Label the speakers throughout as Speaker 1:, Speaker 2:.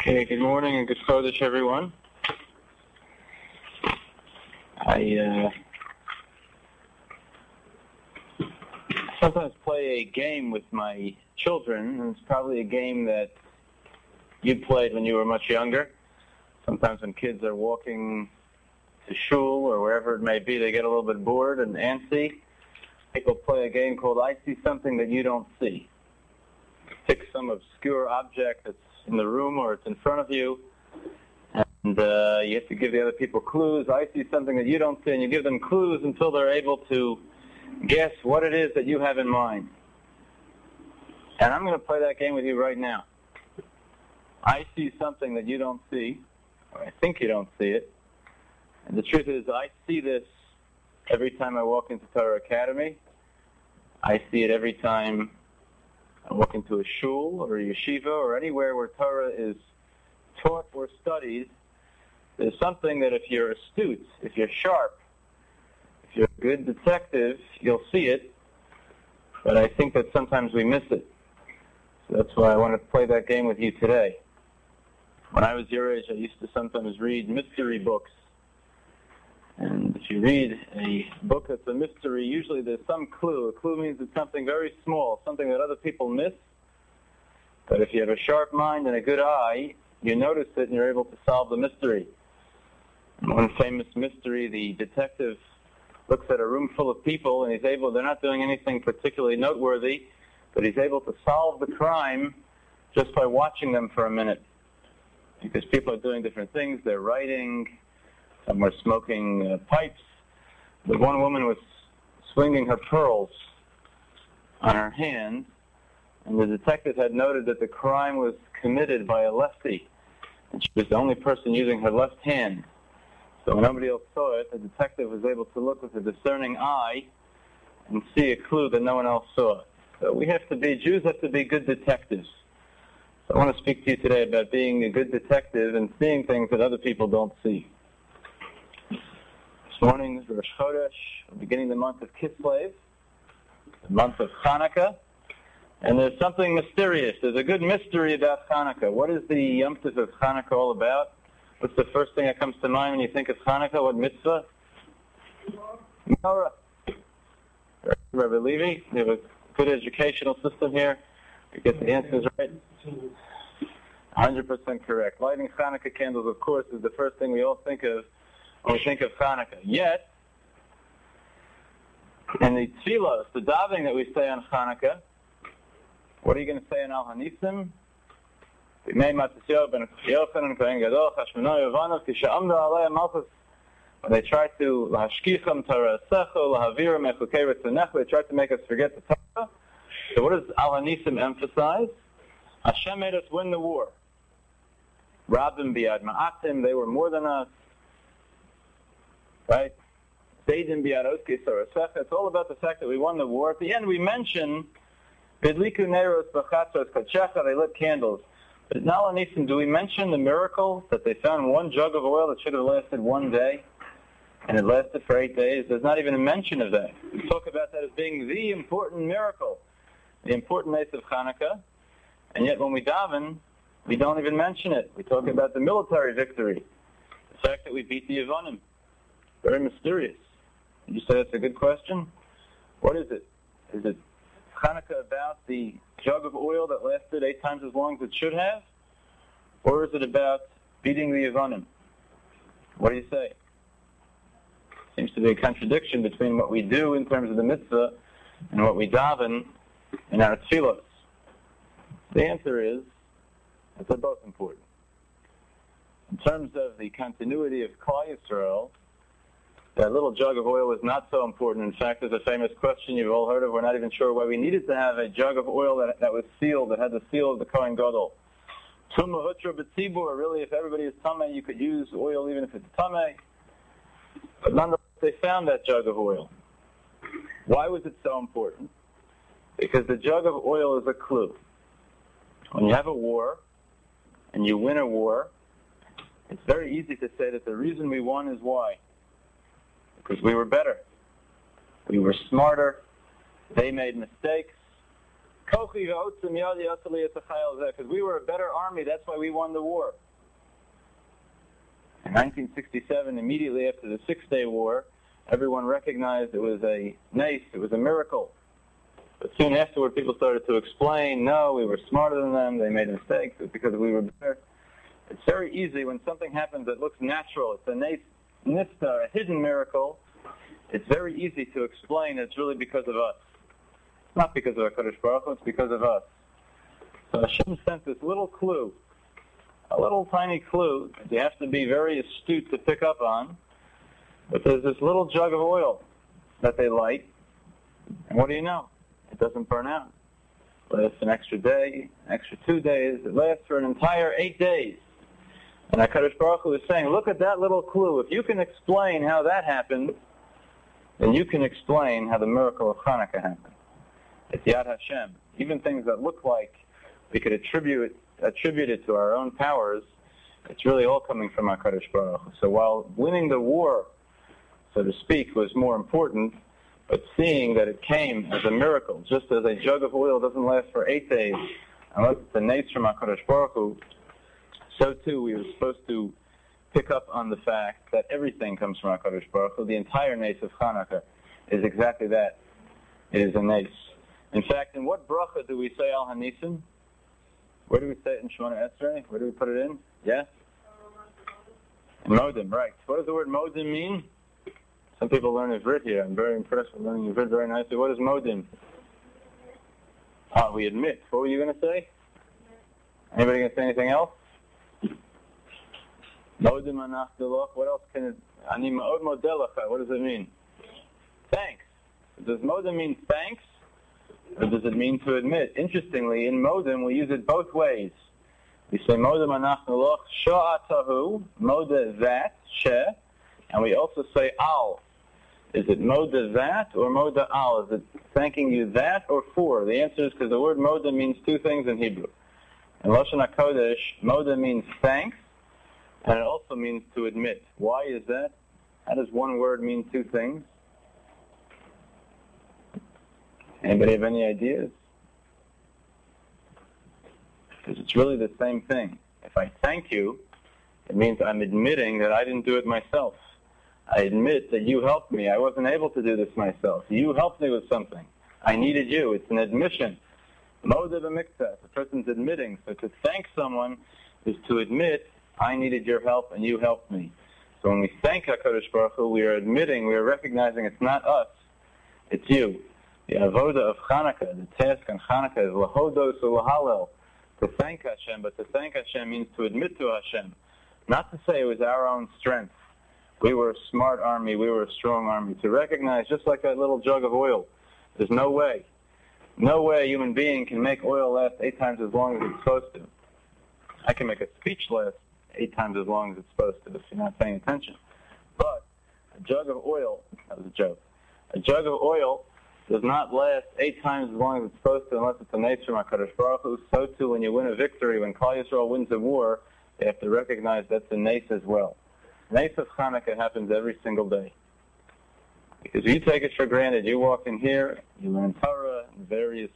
Speaker 1: Okay, good morning and good Chodesh, everyone. I sometimes play a game with my children, and it's probably a game that you played when you were much younger. Sometimes when kids are walking to shul or wherever it may be, they get a little bit bored and antsy. People play a game called I See Something That You Don't See. Pick some obscure object that's in the room or it's in front of you, and you have to give the other people clues. I see something that you don't see, and you give them clues until they're able to guess what it is that you have in mind. And I'm going to play that game with you right now. I see something that you don't see, or I think you don't see it. And the truth is, I see this every time I walk into Torah Academy. I see it every time I walk into a shul or a yeshiva or anywhere where Torah is taught or studied. There's something that if you're astute, if you're sharp, if you're a good detective, you'll see it. But I think that sometimes we miss it. So that's why I want to play that game with you today. When I was your age, I used to sometimes read mystery books. And if you read a book that's a mystery, usually there's some clue. A clue means it's something very small, something that other people miss. But if you have a sharp mind and a good eye, you notice it and you're able to solve the mystery. One famous mystery, the detective looks at a room full of people and they're not doing anything particularly noteworthy, but he's able to solve the crime just by watching them for a minute. Because people are doing different things, they're writing, some were smoking pipes. But one woman was swinging her pearls on her hand, and the detective had noted that the crime was committed by a lefty, and she was the only person using her left hand. So when nobody else saw it, the detective was able to look with a discerning eye and see a clue that no one else saw. So Jews have to be good detectives. So I want to speak to you today about being a good detective and seeing things that other people don't see. This morning is Rosh Chodesh, we're beginning the month of Kislev, the month of Hanukkah, and there's something mysterious. There's a good mystery about Hanukkah. What is the Yom Tov of Hanukkah all about? What's the first thing that comes to mind when you think of Hanukkah? What mitzvah? Menorah. Rabbi Levy, we have a good educational system here. We get the answers right. 100% correct. Lighting Hanukkah candles, of course, is the first thing we all think of when we think of Hanukkah. Yet, in the tefillos, the davening that we say on Hanukkah, what are you going to say in Al Hanisim? When they try to they try to make us forget the Torah. So what does Al Hanisim emphasize? Hashem made us win the war. Rabim biad ma'atim, they were more than us. Right? It's all about the fact that we won the war. At the end, we mention Bidliku Neros B'chatzos Kachecha, they lit candles. But in Al Hanisim, do we mention the miracle that they found one jug of oil that should have lasted one day, and it lasted for 8 days? There's not even a mention of that. We talk about that as being the important miracle, the important night of Hanukkah, and yet when we daven, we don't even mention it. We talk about the military victory, the fact that we beat the Yevonim. Very mysterious. You say that's a good question? What is it? Is it Hanukkah about the jug of oil that lasted 8 times as long as it should have? Or is it about beating the Yevonim? What do you say? Seems to be a contradiction between what we do in terms of the mitzvah and what we daven in our tefillos. The answer is that they're both important. In terms of the continuity of Klal Yisrael, that little jug of oil was not so important. In fact, there's a famous question you've all heard of. We're not even sure why we needed to have a jug of oil that was sealed, that had the seal of the Kohen Gadol. Tumah hutra b'tzibur, really, if everybody is tamei, you could use oil even if it's tamei. But nonetheless, they found that jug of oil. Why was it so important? Because the jug of oil is a clue. When you have a war, and you win a war, it's very easy to say that the reason we won is why? Because we were better. We were smarter. They made mistakes. Because we were a better army, that's why we won the war. In 1967, immediately after the Six-Day War, everyone recognized it was a nace, it was a miracle. But soon afterward, people started to explain, no, we were smarter than them, they made mistakes, it's because we were better. It's very easy when something happens that looks natural, it's a nace, nista, a hidden miracle, it's very easy to explain it's really because of us. It's not because of HaKadosh Baruch Hu, it's because of us. So Hashem sent this little clue, a little tiny clue that you have to be very astute to pick up on. But there's this little jug of oil that they light, and what do you know? It doesn't burn out. It lasts an extra day, an extra 2 days. It lasts for an entire 8 days. And HaKadosh Baruch Hu is saying, look at that little clue. If you can explain how that happened, then you can explain how the miracle of Hanukkah happened. It's Yad Hashem. Even things that look like we could attribute it to our own powers, it's really all coming from HaKadosh Baruch Hu. So while winning the war, so to speak, was more important, but seeing that it came as a miracle, just as a jug of oil doesn't last for 8 days, unless it's a nace from HaKadosh Baruch Hu, so too we were supposed to pick up on the fact that everything comes from HaKadosh Baruch Hu. The entire nace of Hanukkah is exactly that. It is a nace. In fact, in what bracha do we say Al Hanisim? Where do we say it in Shemona Esrei? Where do we put it in? Yes? In Modim, right. What does the word Modim mean? Some people learn Ivrit here. I'm very impressed with learning Ivrit very nicely. What is Modim? We admit. What were you going to say? Anybody going to say anything else? Modim anach deloch. What else can it... Ani ma'od modelacha. What does it mean? Thanks. Does Modim mean thanks? Or does it mean to admit? Interestingly, in Modim, we use it both ways. We say Modim anach deloch sha'atahu, moda that, she, and we also say al. Is it moda that or moda al? Is it thanking you that or for? The answer is because the word moda means two things in Hebrew. In Lashon HaKodesh, moda means thanks, and it also means to admit. Why is that? How does one word mean two things? Anybody have any ideas? Because it's really the same thing. If I thank you, it means I'm admitting that I didn't do it myself. I admit that you helped me. I wasn't able to do this myself. You helped me with something. I needed you. It's an admission. Moda b'miktzah. The person's admitting. So to thank someone is to admit, I needed your help and you helped me. So when we thank HaKadosh Baruch Hu, we are admitting, we are recognizing it's not us, it's you. The avoda of Chanukah, the task on Chanukah is lahodos u'lahalel, to thank Hashem, but to thank Hashem means to admit to Hashem, not to say it was our own strength. We were a smart army, we were a strong army. To recognize, just like that little jug of oil, there's no way a human being can make oil last 8 times as long as it's supposed to. I can make a speech last 8 times as long as it's supposed to if you're not paying attention. But a jug of oil, that was a joke, a jug of oil does not last 8 times as long as it's supposed to unless it's a nature of HaKadosh Baruch Hu. So too when you win a victory, when Klal Yisrael wins a war, you have to recognize that's a nace as well. Nace of Chanukah happens every single day. Because you take it for granted. You walk in here, you learn Torah and various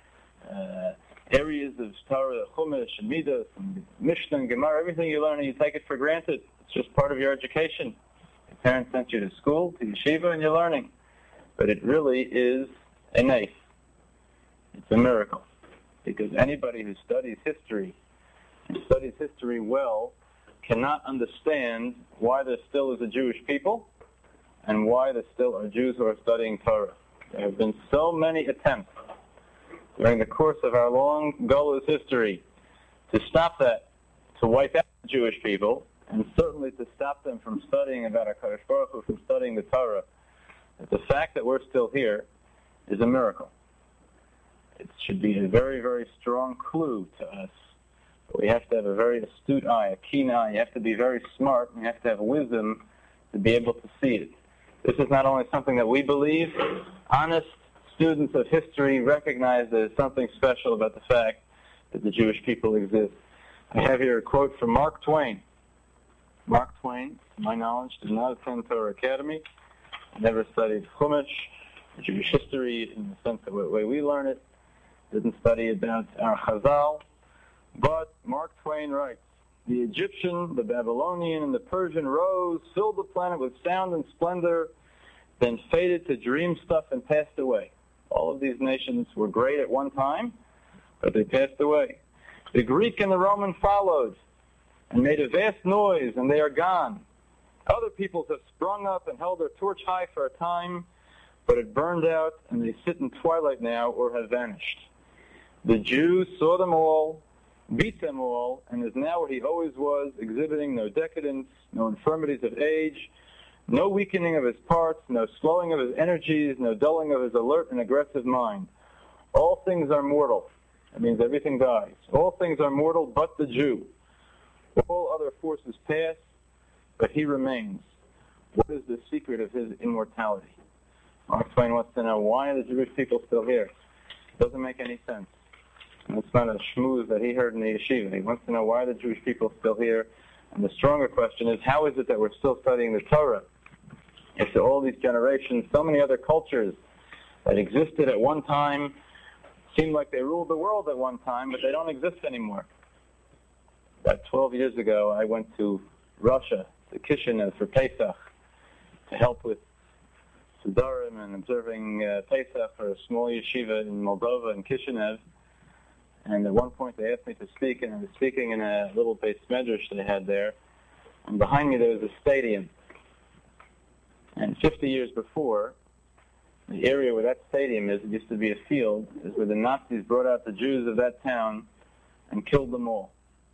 Speaker 1: areas of Torah, Chumash and Midas and Mishnah and Gemara, everything you learn and you take it for granted. It's just part of your education. Your parents sent you to school, to yeshiva, and you're learning. But it really is a nace. It's a miracle. Because anybody who studies history, and studies history well, cannot understand why there still is a Jewish people and why there still are Jews who are studying Torah. There have been so many attempts during the course of our long Golus history to stop that, to wipe out the Jewish people, and certainly to stop them from studying about HaKadosh Baruch Hu, from studying the Torah. The fact that we're still here is a miracle. It should be a very, very strong clue to us. But we have to have a very astute eye, a keen eye. You have to be very smart, and you have to have wisdom to be able to see it. This is not only something that we believe. Honest students of history recognize there's something special about the fact that the Jewish people exist. I have here a quote from Mark Twain. Mark Twain, to my knowledge, did not attend Torah Academy, never studied Chumash, Jewish history in the sense of the way we learn it, didn't study about our Chazal, but Mark Twain writes, the Egyptian, the Babylonian, and the Persian rose, filled the planet with sound and splendor, then faded to dream stuff and passed away. All of these nations were great at one time, but they passed away. The Greek and the Roman followed and made a vast noise, and they are gone. Other peoples have sprung up and held their torch high for a time, but it burned out, and they sit in twilight now or have vanished. The Jew saw them all, beat them all, and is now where he always was, exhibiting no decadence, no infirmities of age, no weakening of his parts, no slowing of his energies, no dulling of his alert and aggressive mind. All things are mortal. That means everything dies. All things are mortal but the Jew. All other forces pass, but he remains. What is the secret of his immortality? Mark Twain wants to know, why are the Jewish people still here? It doesn't make any sense. And it's not a schmooze that he heard in the yeshiva. He wants to know, why are the Jewish people still here? And the stronger question is, how is it that we're still studying the Torah? After all these generations, so many other cultures that existed at one time seemed like they ruled the world at one time, but they don't exist anymore. About 12 years ago, I went to Russia, to Kishinev for Pesach, to help with Siddharim and observing Pesach for a small yeshiva in Moldova in Kishinev. And at one point they asked me to speak, and I was speaking in a little Beis Medrash they had there. And behind me there was a stadium. And 50 years before, the area where that stadium is, it used to be a field, is where the Nazis brought out the Jews of that town and killed them all.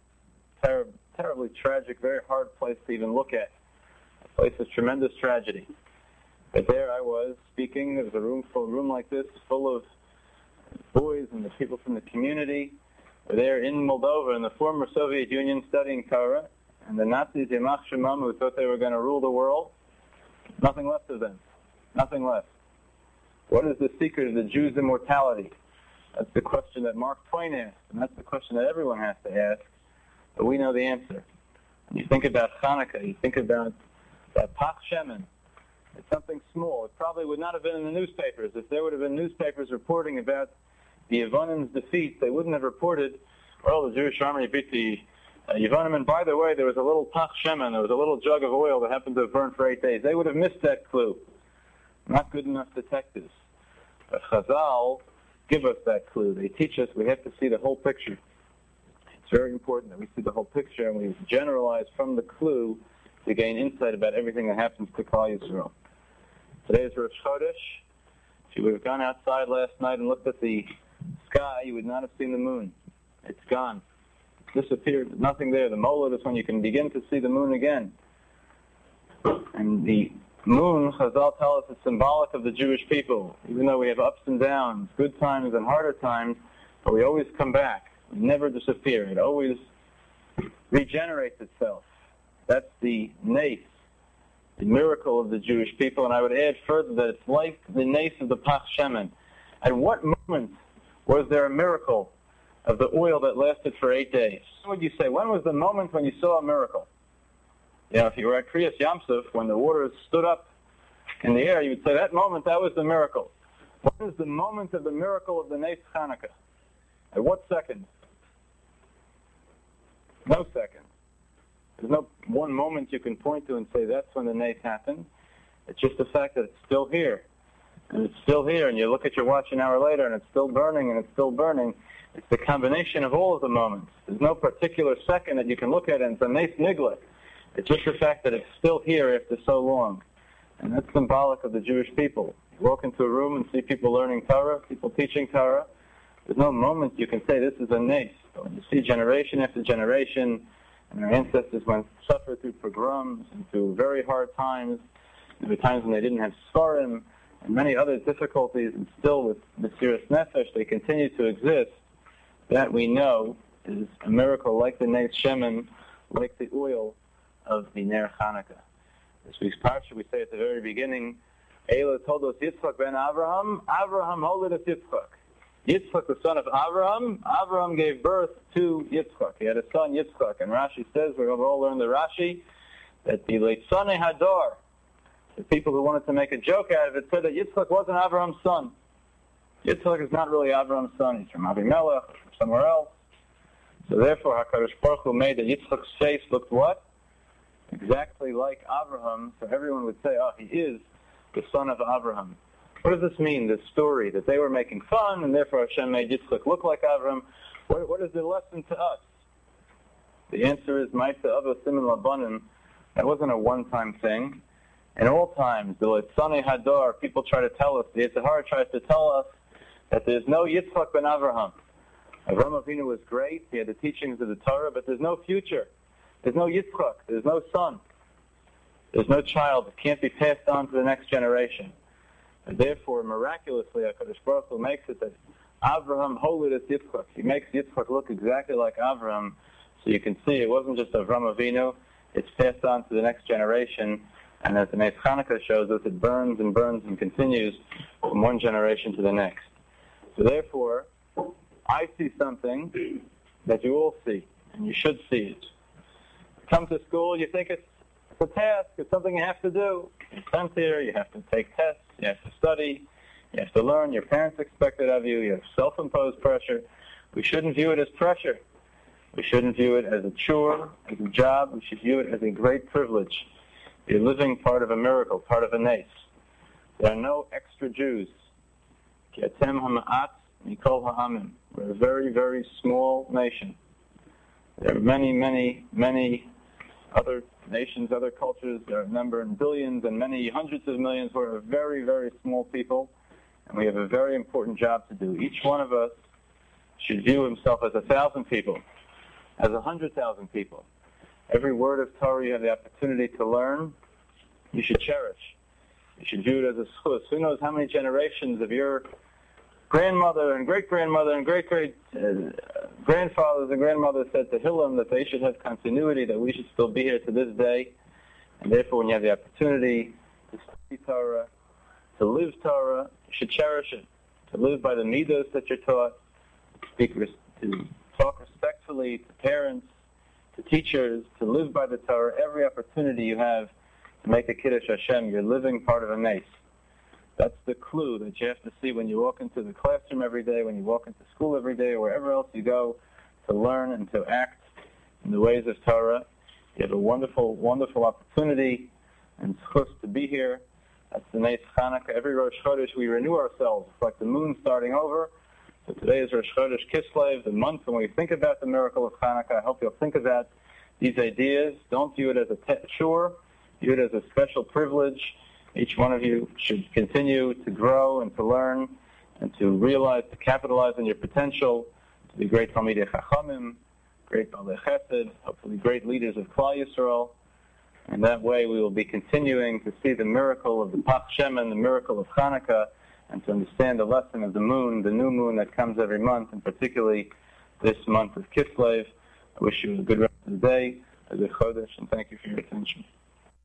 Speaker 1: Terribly tragic, very hard place to even look at. A place of tremendous tragedy. But there I was speaking. There was a room like this, full of boys and the people from the community. Were there in Moldova, in the former Soviet Union, studying Torah. And the Nazis, Yamach Shemam, who thought they were going to rule the world, nothing left of them. Nothing left. What is the secret of the Jews' immortality? That's the question that Mark Twain asked, and that's the question that everyone has to ask, but we know the answer. When you think about Hanukkah, you think about that Pach Shemen. It's something small. It probably would not have been in the newspapers. If there would have been newspapers reporting about the Yevonim defeat, they wouldn't have reported, well, the Jewish army beat the Yevonim, and by the way, there was a little Pach Shemen, there was a little jug of oil that happened to have burned for 8 days. They would have missed that clue. Not good enough detectives. But Chazal give us that clue. They teach us we have to see the whole picture. It's very important that we see the whole picture and we generalize from the clue to gain insight about everything that happens to Klal Yisrael. Today is Rosh Chodesh. If you would have gone outside last night and looked at the sky, you would not have seen the moon. It's gone. It's disappeared. There's nothing there. The Molad is when you can begin to see the moon again. And the moon, Chazal tell us, is symbolic of the Jewish people. Even though we have ups and downs, good times and harder times, but we always come back. We never disappear. It always regenerates itself. That's the nace, the miracle of the Jewish people. And I would add further that it's like the nace of the Pach Shemen. At what moment was there a miracle of the oil that lasted for 8 days? What would you say? When was the moment when you saw a miracle? You know, if you were at Kriyas Yamsuf, when the waters stood up in the air, you would say that moment, that was the miracle. What is the moment of the miracle of the Nes Chanukah? At what second? No second. There's no one moment you can point to and say that's when the Nes happened. It's just the fact that it's still here. And it's still here, and you look at your watch an hour later, and it's still burning, and it's still burning. It's the combination of all of the moments. There's no particular second that you can look at and it's a Nes Nigla. It's just the fact that it's still here after so long. And that's symbolic of the Jewish people. You walk into a room and see people learning Torah, people teaching Torah. There's no moment you can say this is a nes. But when you see generation after generation, and our ancestors suffered through pogroms and through very hard times, there were times when they didn't have Sfarim, and many other difficulties, and still with Mesiras Nefesh, they continue to exist. That we know is a miracle like the Nes Shemen, like the oil of the Ner Chanukah. This week's parsha, we say at the very beginning, Eila told us Yitzchak ben Avraham, Avraham holid us Yitzchak. Yitzchak, the son of Avraham, Avraham gave birth to Yitzchak. He had a son, Yitzchak. And Rashi says, we've all learned the Rashi, that the Leitzane Hadar, the people who wanted to make a joke out of it, said that Yitzchak wasn't Avraham's son. Yitzchak is not really Avraham's son. He's from Avimelech, from somewhere else. So therefore, HaKadosh Baruch Hu made that Yitzchak's face looked what? Exactly like Avraham. So everyone would say, oh, he is the son of Avraham. What does this mean, this story, that they were making fun, and therefore Hashem made Yitzchak look like Avraham? What is the lesson to us? The answer is, Ma'aseh Avos Siman Labanim. That wasn't a one-time thing. In all times, the Litzanei Hadar, people try to tell us, the Yetzer Hara tries to tell us that there's no Yitzchak ben Avraham. Avraham Avinu was great, he had the teachings of the Torah, but there's no future. There's no Yitzchak, there's no son. There's no child. It can't be passed on to the next generation. And therefore, miraculously, HaKadosh Baruch Hu makes it that Avraham holed as Yitzchak. He makes Yitzchak look exactly like Avraham, so you can see it wasn't just Avraham Avinu, it's passed on to the next generation. And as the Nes Chanukah shows us, it burns and burns and continues from one generation to the next. So therefore, I see something that you all see, and you should see it. You come to school, you think it's a task, it's something you have to do. You're sent here, you have to take tests, you have to study, you have to learn, your parents expect it of you, you have self-imposed pressure. We shouldn't view it as pressure. We shouldn't view it as a chore, as a job. We should view it as a great privilege. You're living part of a miracle, part of a nace. There are no extra Jews. We're a very, very small nation. There are many, many, many other nations, other cultures. There are a number in billions and many hundreds of millions. We're a very, very small people, and we have a very important job to do. Each one of us should view himself as 1,000 people, as 100,000 people. Every word of Torah you have the opportunity to learn, you should cherish. You should view it as a schus. Who knows how many generations of your grandmother and great-grandmother and great-great-grandfathers and grandmothers said to Hillel that they should have continuity, that we should still be here to this day. And therefore, when you have the opportunity to study Torah, to live Torah, you should cherish it. To live by the midos that you're taught, to talk respectfully to parents, to teachers, to live by the Torah. Every opportunity you have to make a Kiddush Hashem, you're living part of a nace. That's the clue that you have to see when you walk into the classroom every day, when you walk into school every day, or wherever else you go to learn and to act in the ways of Torah. You have a wonderful, wonderful opportunity and schus to be here. That's the Nes Chanukah. Every Rosh Chodesh we renew ourselves. It's like the moon starting over. So today is Rosh Chodesh Kislev, the month when we think about the miracle of Chanukah. I hope you'll think about these ideas. Don't view it as a chore. View it as a special privilege. Each one of you should continue to grow and to learn and to realize, to capitalize on your potential, to be great Talmidei Chachamim, great Balei Chesed, hopefully great leaders of Klal Yisrael. And that way we will be continuing to see the miracle of the Pach Shemen, the miracle of Chanukah, and to understand the lesson of the moon, the new moon that comes every month, and particularly this month of Kislev. I wish you a good rest of the day, a good Chodesh, and thank you for your attention.